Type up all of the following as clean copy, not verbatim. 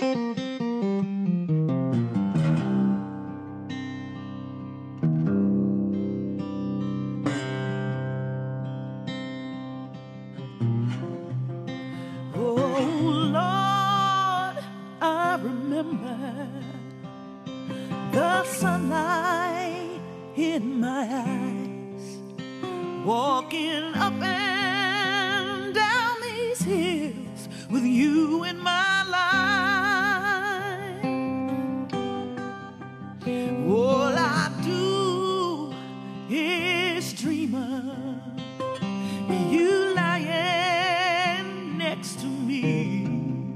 The sunlight in my eyes, walking up and down these hills with you in my life. All I do is dream of you lying next to me.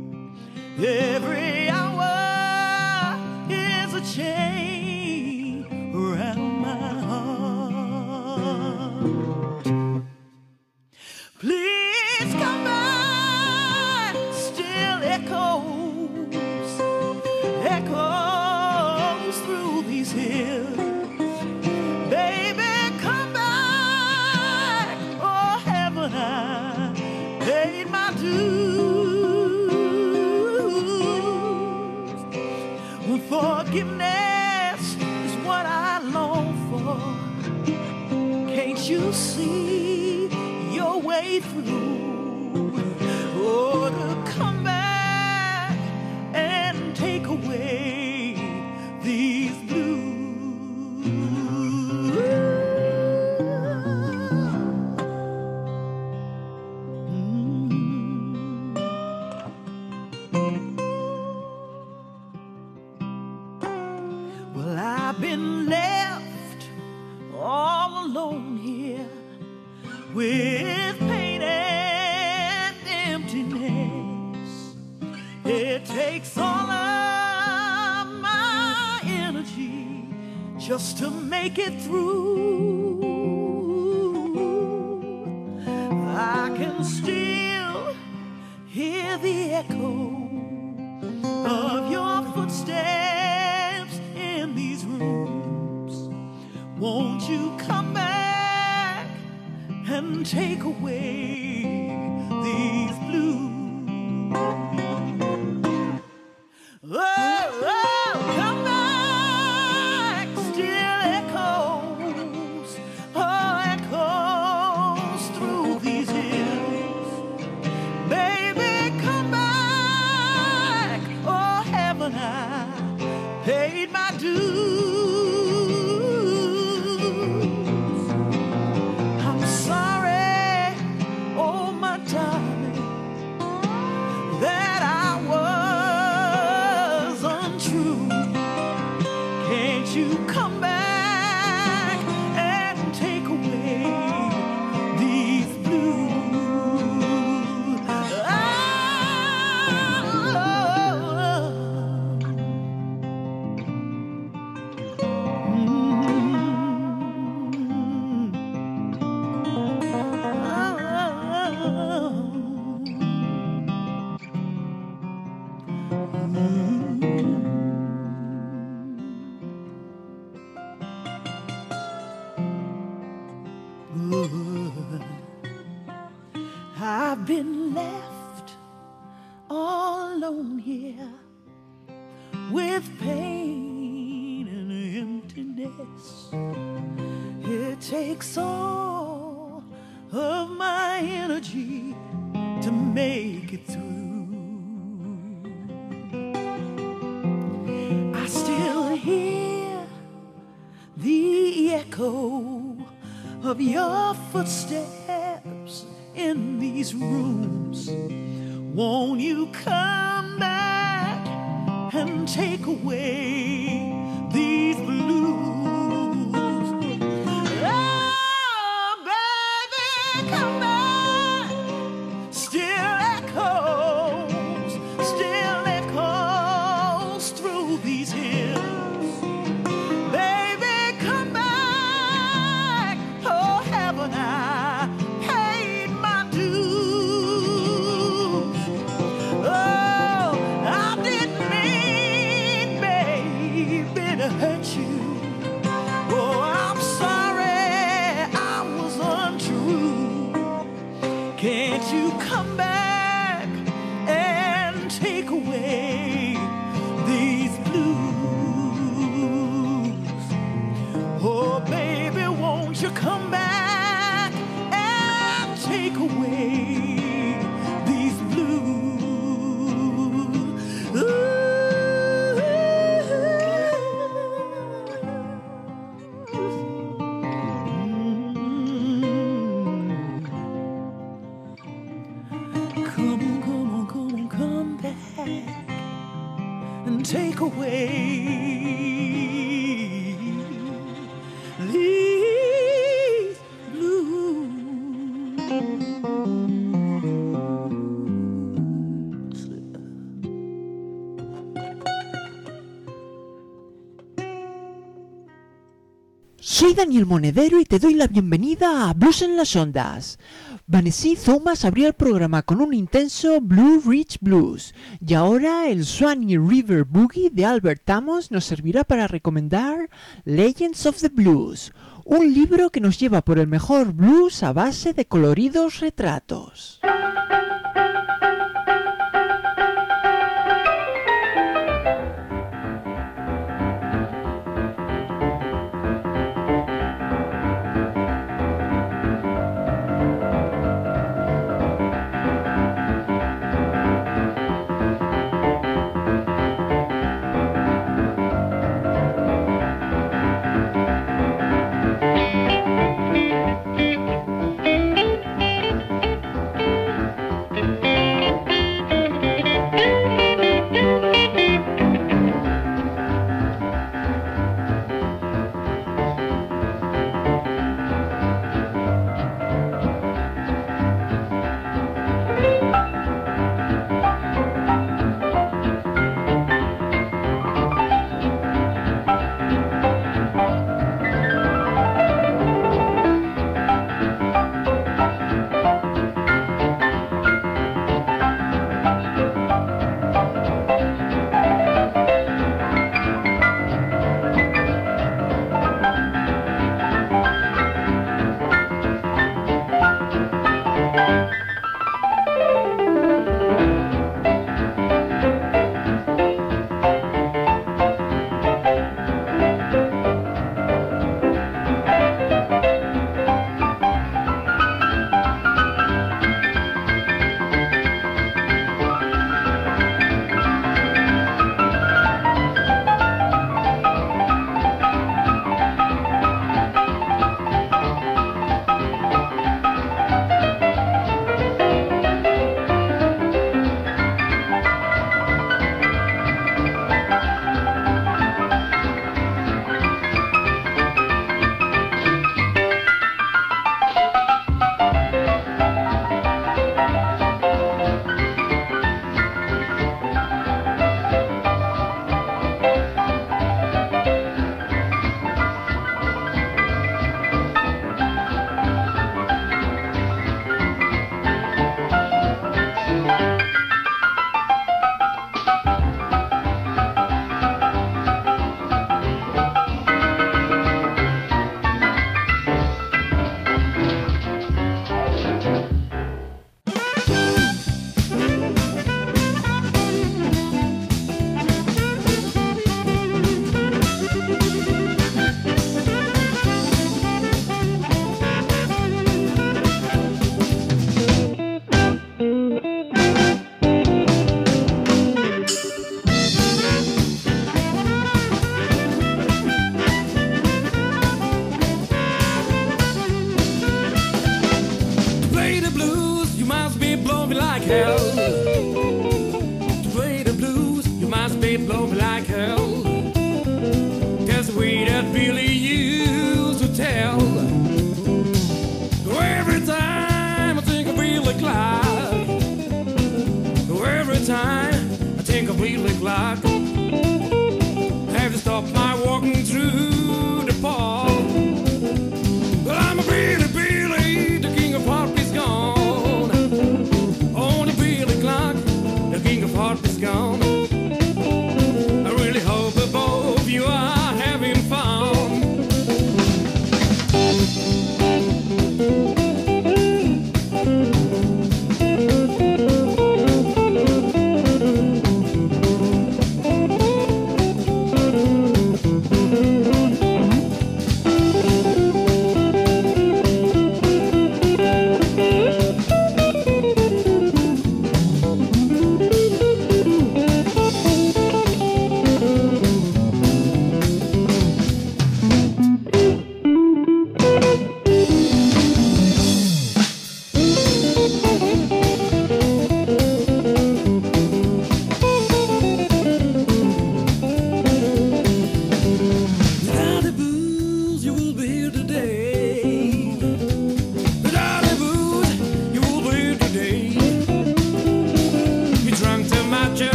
Every hour is a chain around my heart. Please come back, still echoes through these hills. Baby, come back, oh heaven, I paid my dues. Forgiveness is what I long for. Can't you see your way through? Oh, to come back and take away these blues. Well, I've been left all alone here with pain and emptiness. It takes all of my energy just to make it through. I can still hear the echo of your footsteps in these rooms. Won't you come back and take away these blues? Oh, oh, come back, still echoes, oh, echoes through these hills. Baby, come back, oh heaven, I paid my dues. I'm sorry, oh my darling, that I was untrue. Can't you come back and take away these blues? I've been left all alone here with pain and emptiness. It takes all of my energy to make it through. I still hear the echo of your footsteps in these rooms. Won't you come back and take away these blues? Oh, baby, come back. Still echoes through these hills. Baby, come back. Oh, heaven, I paid my dues. Oh, and take away these blues. Soy Daniel Monedero y te doy la bienvenida a Blues en las Ondas. Vanessa Thomas abrió el programa con un intenso Blue Ridge Blues y ahora el Swanee River Boogie de Albert Amos nos servirá para recomendar Legends of the Blues, un libro que nos lleva por el mejor blues a base de coloridos retratos.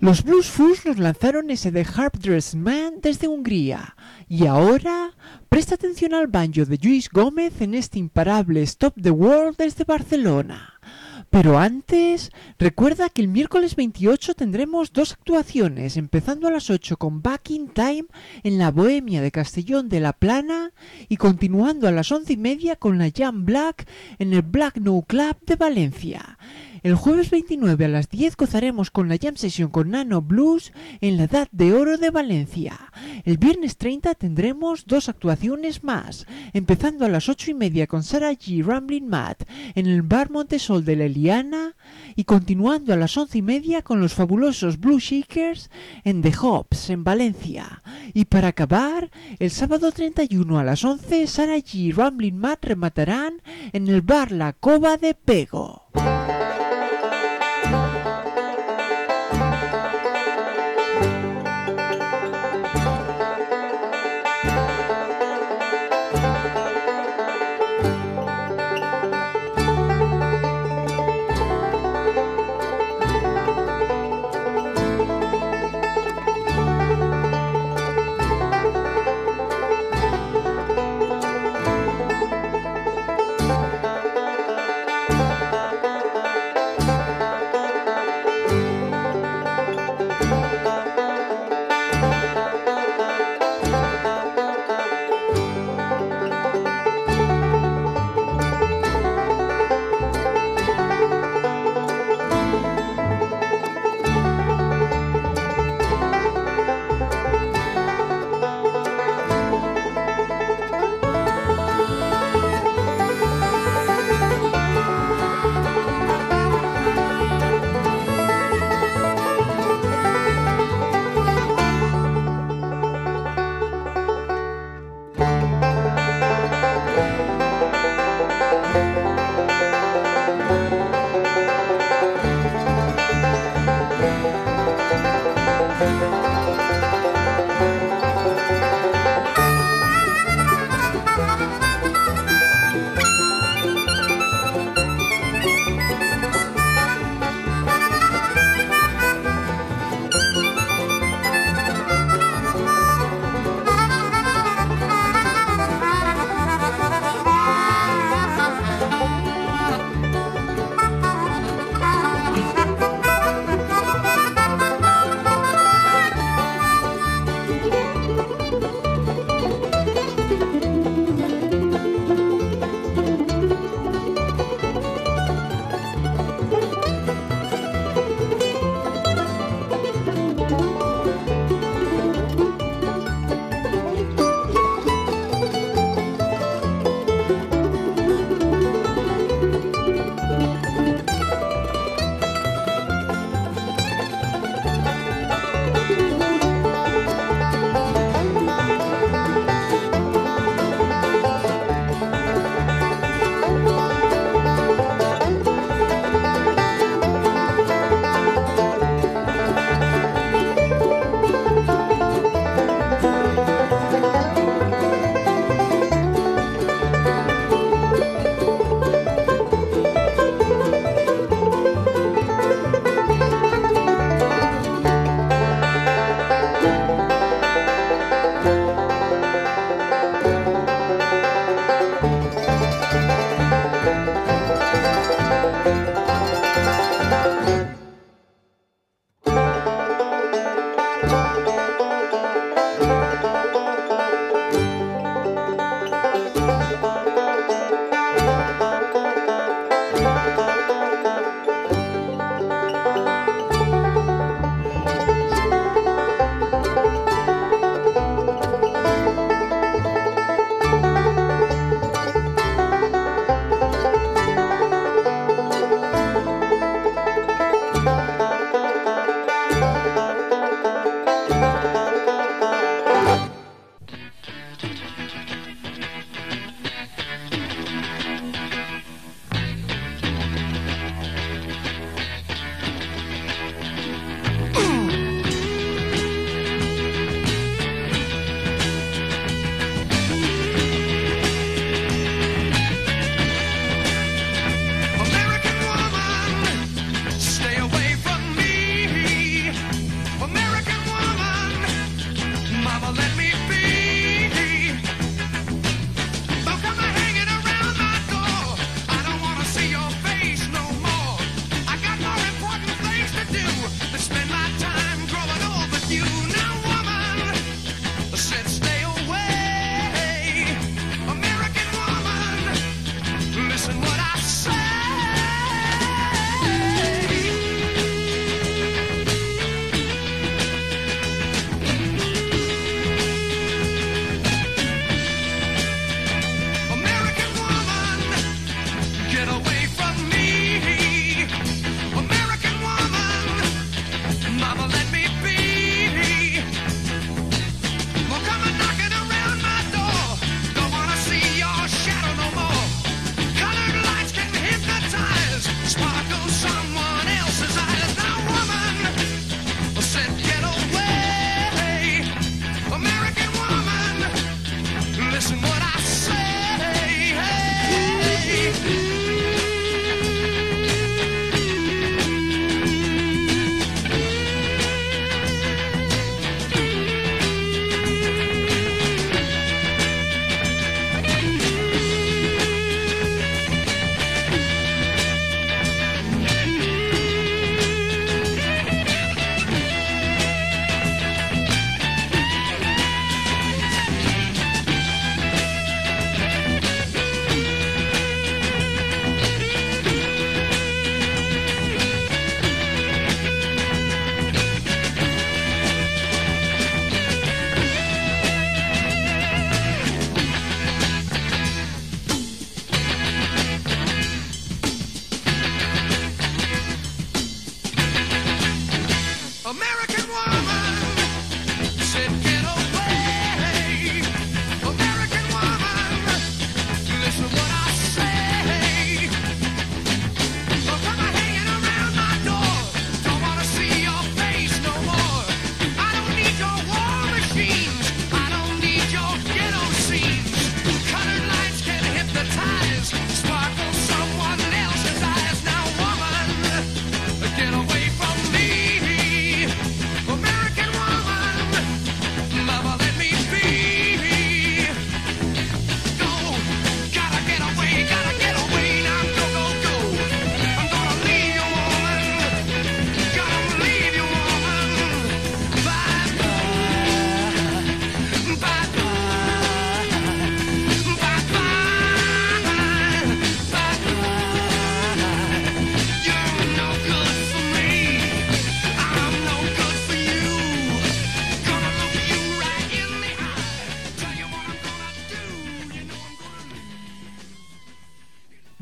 Los Blues Fools nos lanzaron ese de Harp Dressed Man desde Hungría. Y ahora, presta atención al banjo de Lluís Gómez en este imparable Stop the World desde Barcelona. Pero antes, recuerda que el miércoles 28 tendremos dos actuaciones, empezando a las 8 con Back in Time en la Bohemia de Castellón de la Plana y continuando a las 11:30 con la Jam Black en el Black No Club de Valencia. El jueves 29 a las 10 gozaremos con la Jam Session con Nano Blues en la Edad de Oro de Valencia. El viernes 30 tendremos dos actuaciones más, empezando a las 8:30 con Sarah G. Ramblin' Matt en el Bar Montesol de la Eliana y continuando a las 11:30 con los fabulosos Blue Shakers en The Hops en Valencia. Y para acabar, el sábado 31 a las 11 Sarah G. Ramblin' Matt rematarán en el Bar La Cova de Pego.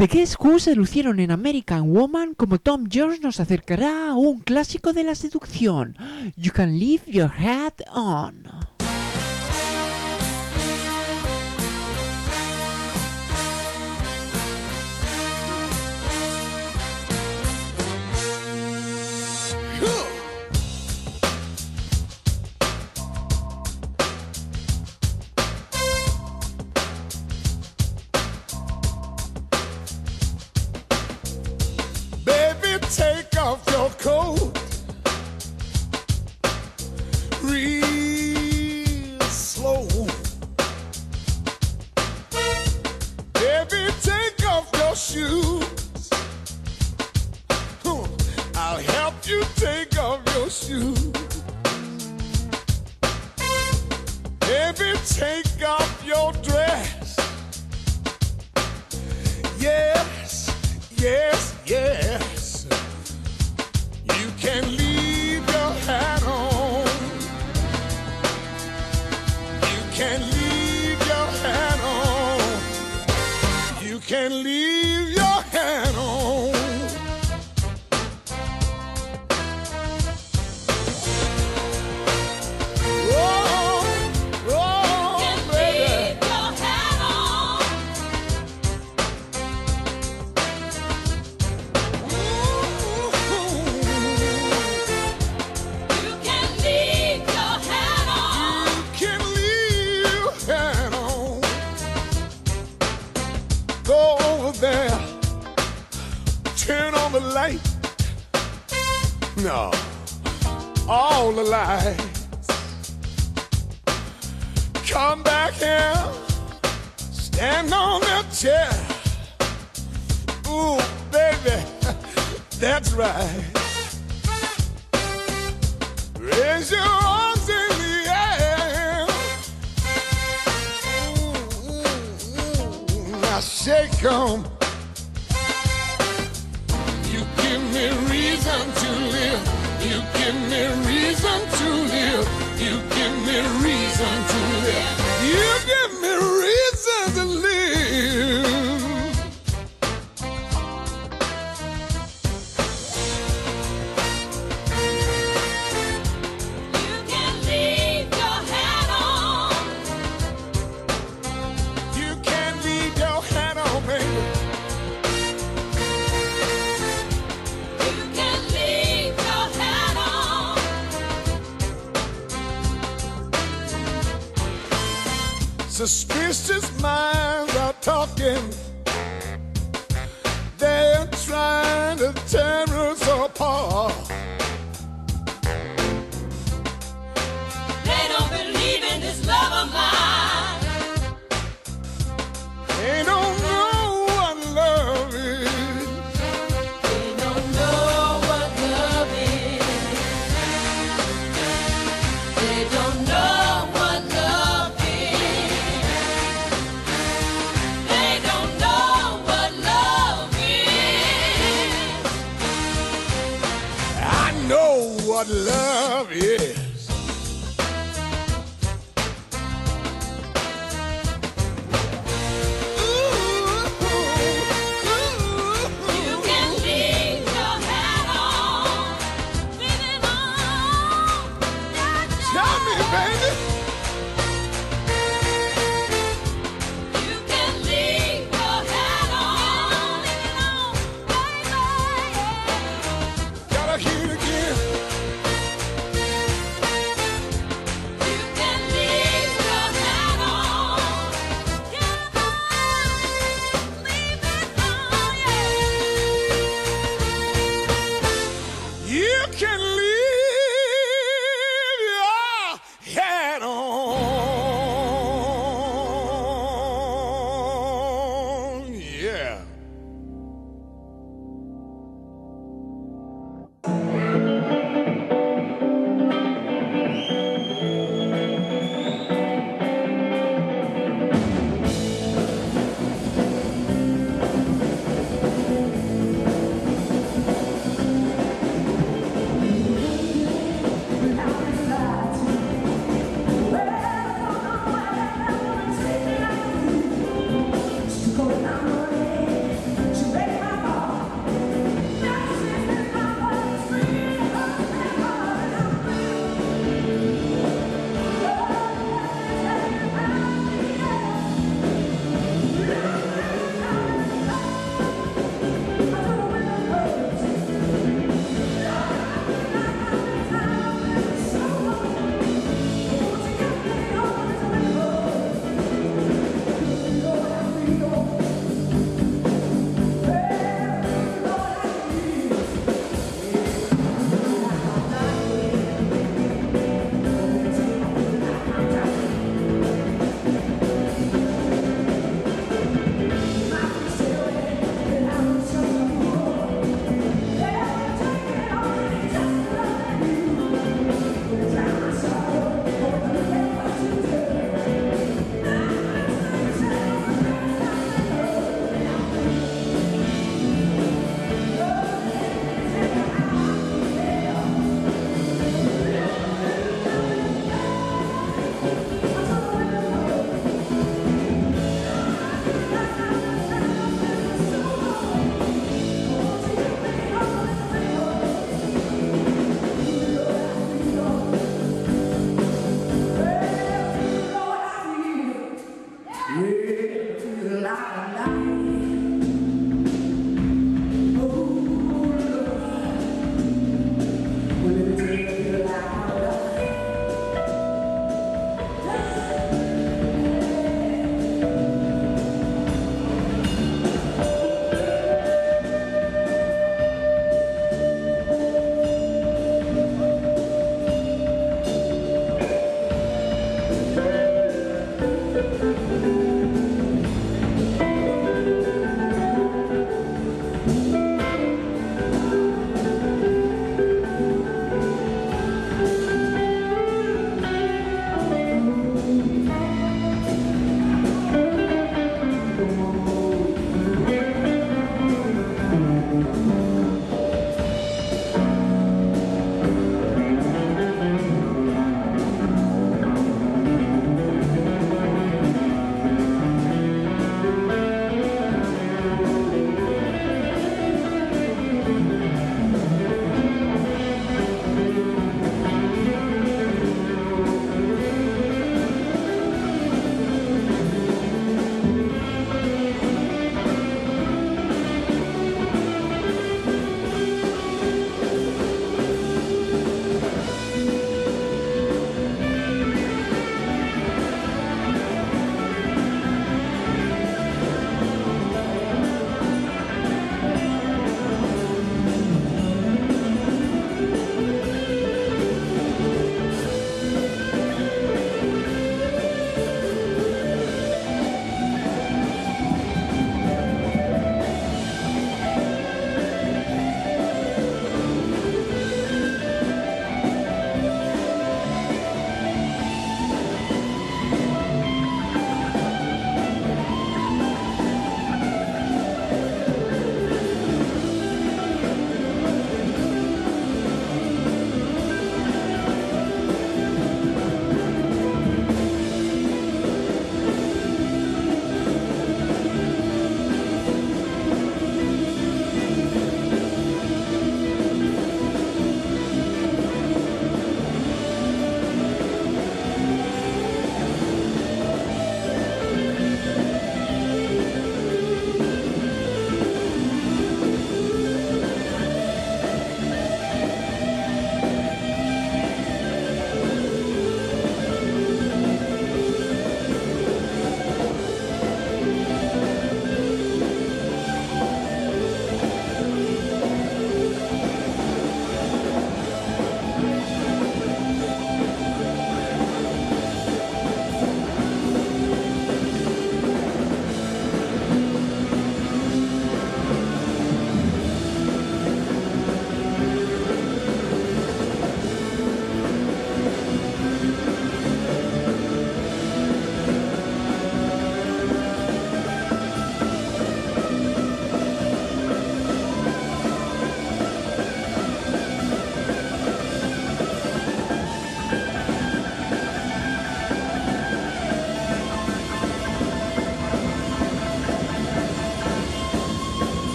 The Guess Who se lucieron en American Woman, como Tom Jones nos acercará a un clásico de la seducción, You Can Leave Your Hat On. Take off your coat real slow. Baby, take off your shoes. I'll help you take off your shoes. Baby, take off your dress. Yes, yes, yes. You can leave your hat on. You can leave your hat on. You can leave your hat on. Light. No, all the lights. Come back here, stand on that chair. Ooh, baby, that's right. Raise your arms in the air. Now shake 'em. Give me reason to live. You give me reason to live. You give me reason to live. You give me reason to live. You can leave your hat on. You can't leave your hat on, baby. Suspicious minds are talking. They're trying to tear us apart. They don't believe in this love of mine. They don't know what love is. They don't know what love is. They don't know what love is. They don't know what love is. I know what love is. You can leave your hat on. Leave it on. Tell me, baby. You can leave your hat on. Leave it on, baby. Gotta hear it again.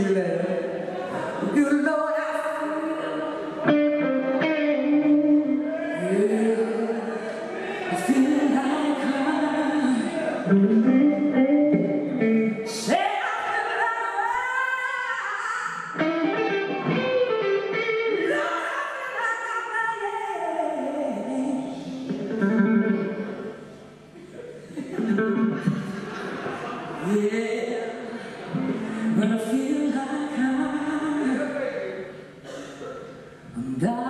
you later. Good Lord, I feel like crying. Say when I feel like I'm dying.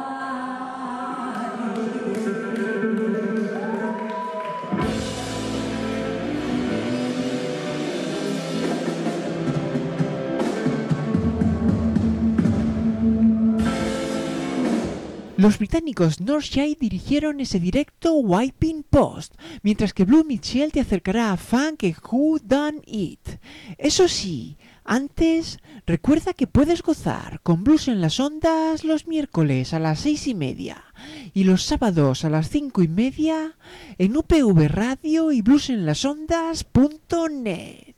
Los británicos Northside dirigieron ese directo Wiping Post, mientras que Blue Mitchell te acercará a Funk and Who Done It. Eso sí, antes, recuerda que puedes gozar con Blues en las Ondas los miércoles a las 6:30 y los sábados a las 5:30 en UPV Radio y bluesenlasondas.net.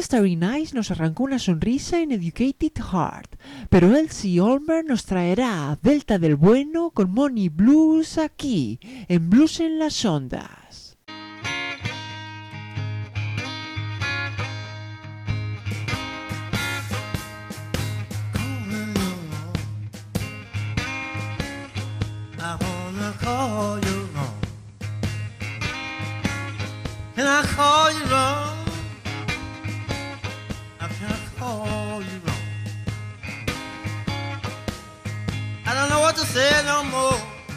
Starry Night nos arrancó una sonrisa en Educated Heart, pero Elsie Olmer nos traerá Delta del Bueno con Money Blues aquí, en Blues en las Ondas. I wanna call you wrong. Can I call you wrong? How can I call you wrong? I don't know what to say no more.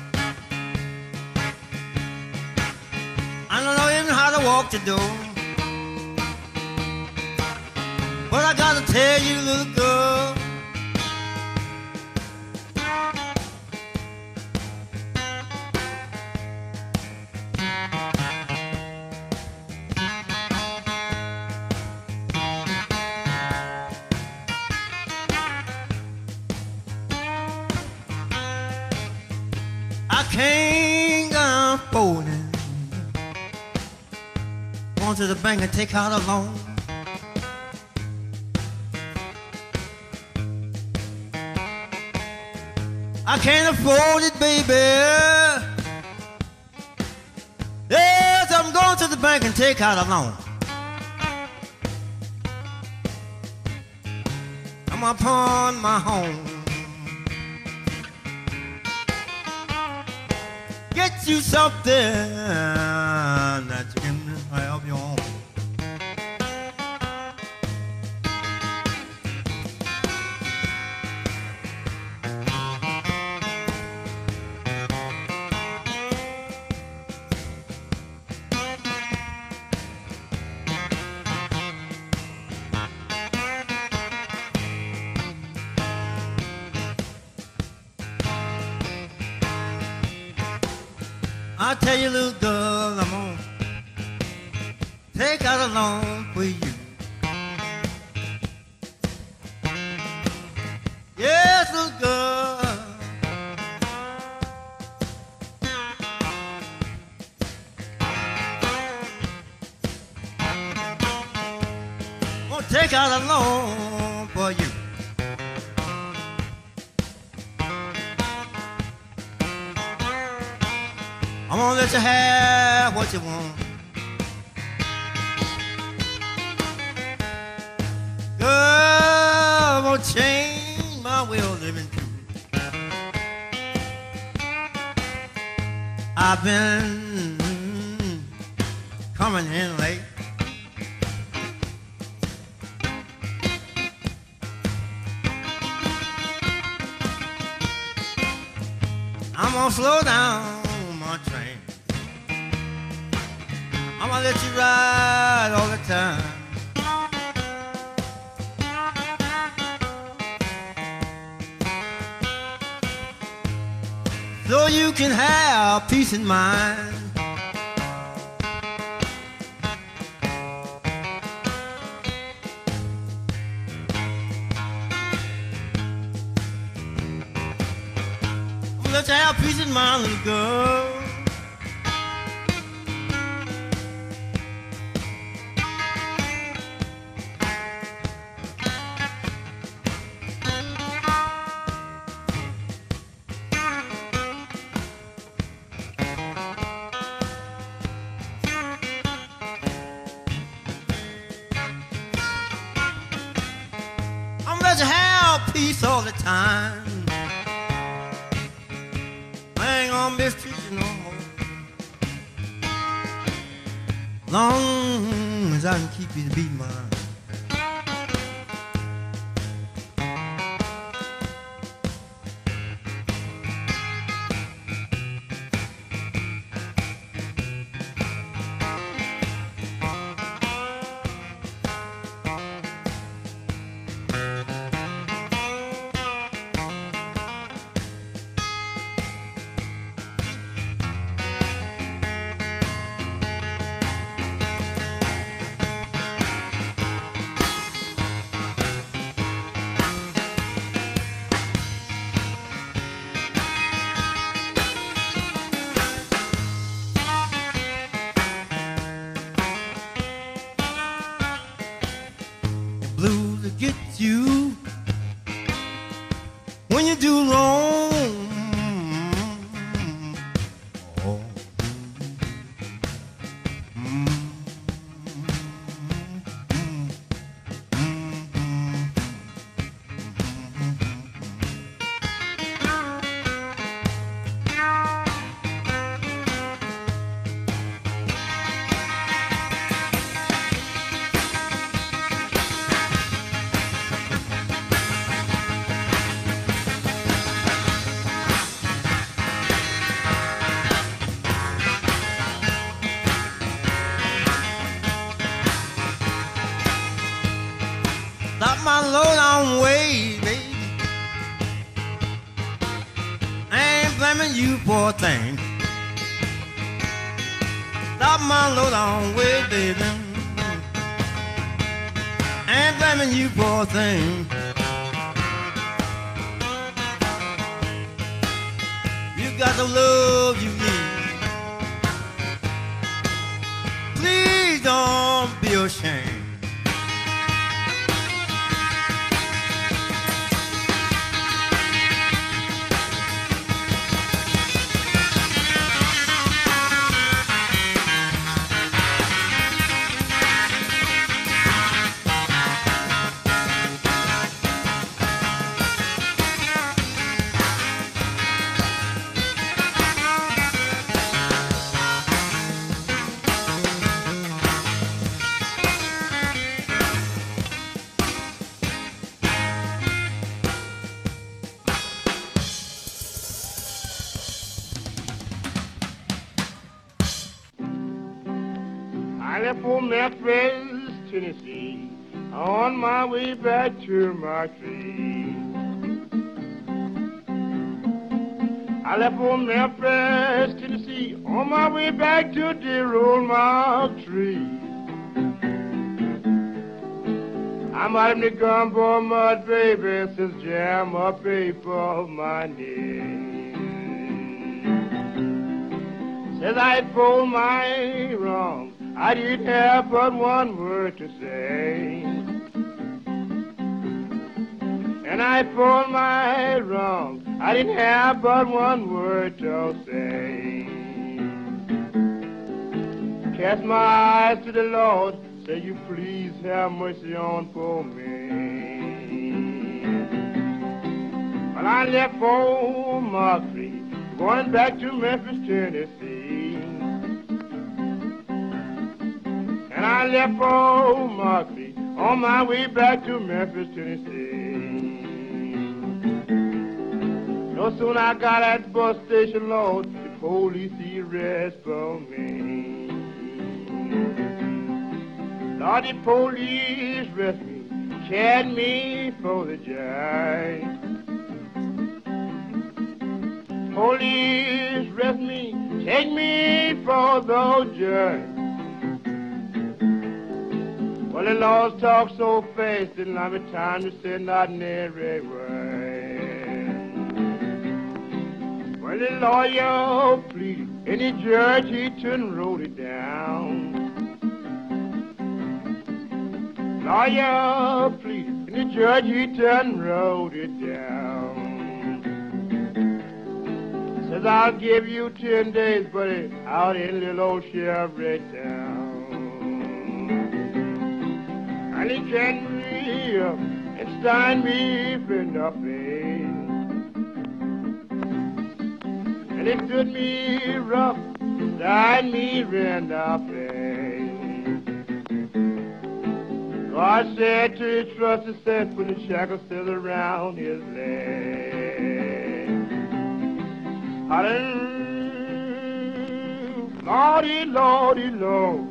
I don't know even how to walk the door. But I gotta tell you, little girl, I can't go afford it. Going to the bank and take out a loan. I can't afford it, baby. Yes, I'm going to the bank and take out a loan. I'm upon my home. Get you something that you can have your own. I tell you, little girl, I'm gonna take out a loan for you. Yes, little girl. Gonna take out a loan for you. I'm gonna let you have what you want. Girl, I'm gonna change my way of living too. I've been coming in late. I'm gonna slow down my train. I'm gonna let you ride all the time. So you can have peace of mind. I'm gonna let you have peace of mind, little girl. Let you have peace all the time. I ain't gonna mistreat you no more. Long as I can keep you to be mine. blaming you, poor thing. Stop my low down way, baby. Ain't blaming you, poor thing. You got the love you need. Please don't be ashamed. I left for Memphis, Tennessee, on my way back to my tree. I left for Memphis, Tennessee, on my way back to dear old Mark Tree. I'm out in the gumbo mud, baby, since jam up paper my knee. Says I'd fold my wrong, I didn't have but one word to say. And I fold my wrong, I didn't have but one word to say. Cast my eyes to the Lord, say you please have mercy on for me. Well, I left for Markley, going back to Memphis, Tennessee. And I left for Markley, on my way back to Memphis, Tennessee. No sooner I got at the bus station, Lord, the police arrest for me. Lord, the police arrest me, carried me for the judge. Police arrest me, take me for the judge. Well, the laws talk so fast, didn't have time to say not in every word. Well, the lawyer pleaded, and the judge, he turned and wrote it down. Lawyer pleaded, and the judge, he turned and wrote it down. Says, I'll give you 10 days, buddy, out in little old sheriff right down. And he carried me up and signed me for nothing. And he stood me rough, signed me for nothing. God said to his trusted said, put the shackles still around his leg. Hallelujah, Lordy, Lordy, Lord.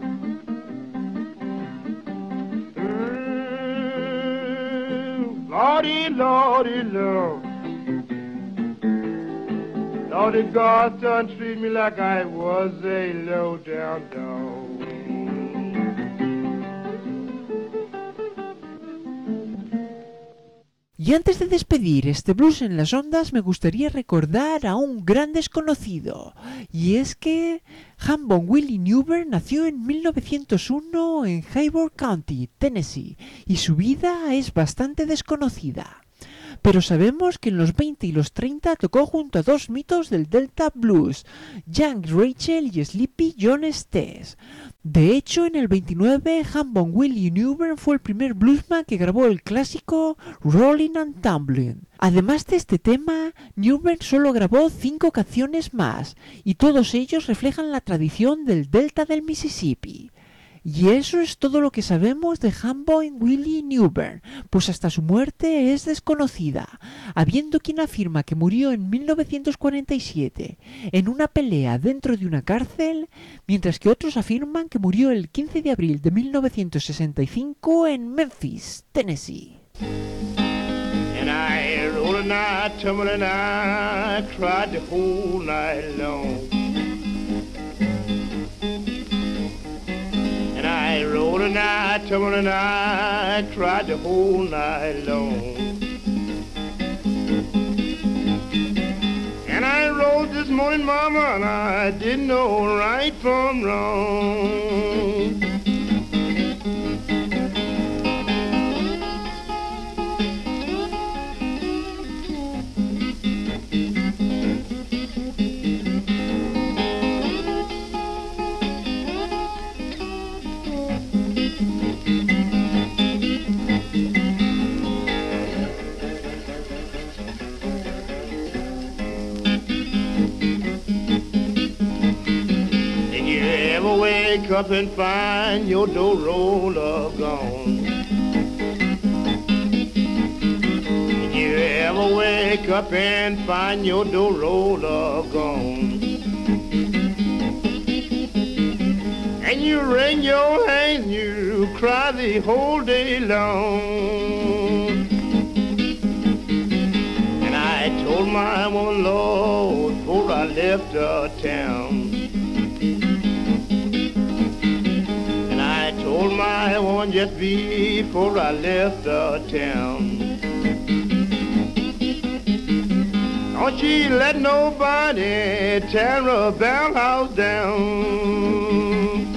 Lordy, Lordy, Lord. Lordy, God done treat me like I was a low-down dog. Y antes de despedir este blues en las ondas, me gustaría recordar a un gran desconocido. Y es que Hambone Willie Newbern nació en 1901 en Hayward County, Tennessee, y su vida es bastante desconocida. Pero sabemos que en los 20 y los 30 tocó junto a dos mitos del Delta Blues, Young Rachel y Sleepy John Stess. De hecho, en el 29, Hambone Willie Newbern fue el primer bluesman que grabó el clásico Rollin' and Tumblin'. Además de este tema, Newbern solo grabó 5 canciones más, y todos ellos reflejan la tradición del Delta del Mississippi. Y eso es todo lo que sabemos de Hambone Willie Newbern, pues hasta su muerte es desconocida, habiendo quien afirma que murió en 1947 en una pelea dentro de una cárcel, mientras que otros afirman que murió el 15 de abril de 1965 en Memphis, Tennessee. And I roll rode and I tumbled and I cried the whole night long. And I rode and I tumbled and I cried the whole night long. And I rode this morning, mama, and I didn't know right from wrong. Wake up and find your dough roller gone. Did you ever wake up and find your dough roller gone? And you wring your hands, you cry the whole day long. And I told my woman, Lord, before I left the town, told my woman just before I left the town, don't she let nobody tear her bell house down.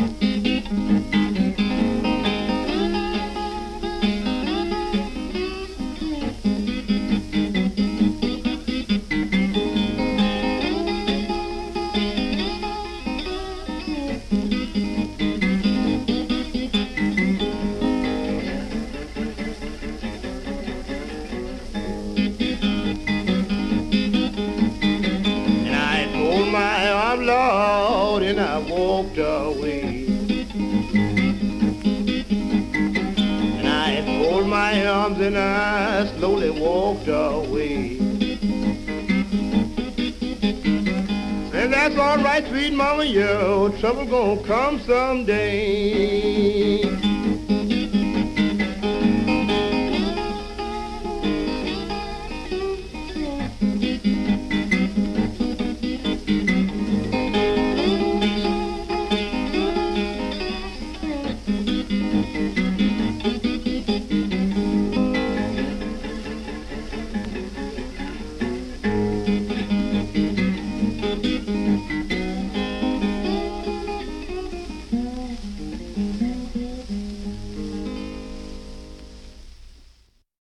Lord, and I walked away. And I folded my arms and I slowly walked away. And that's all right, sweet mama, your trouble gonna come someday.